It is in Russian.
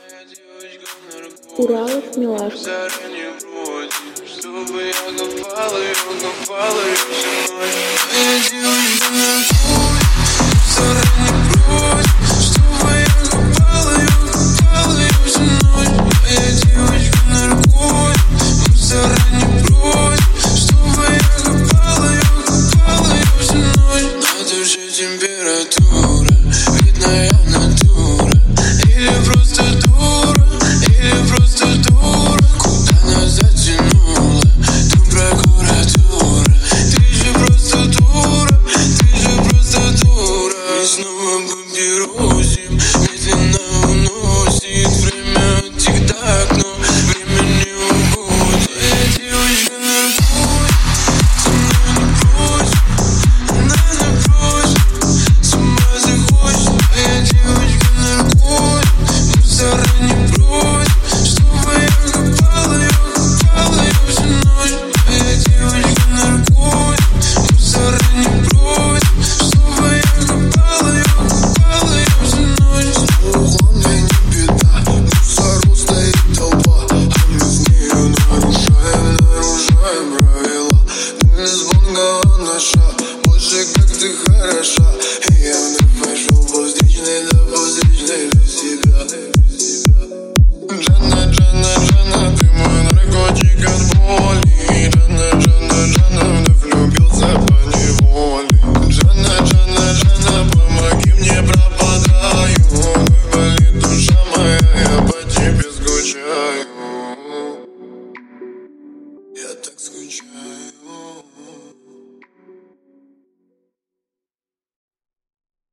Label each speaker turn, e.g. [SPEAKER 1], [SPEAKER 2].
[SPEAKER 1] Уралов милашка.
[SPEAKER 2] Заранее против, чтобы я копал ее всю ночь. Моя девочка наркотик, заранее против, чтобы я копал ее всю ночь. Моя девочка наркотик, заранее против, чтобы я копал ее всю ночь. На душе температура, видная натура, или просто дура, или просто дура. Куда нас затянула, там прокуратура. Ты же просто дура, ты же просто дура. Мы снова поберузим, мы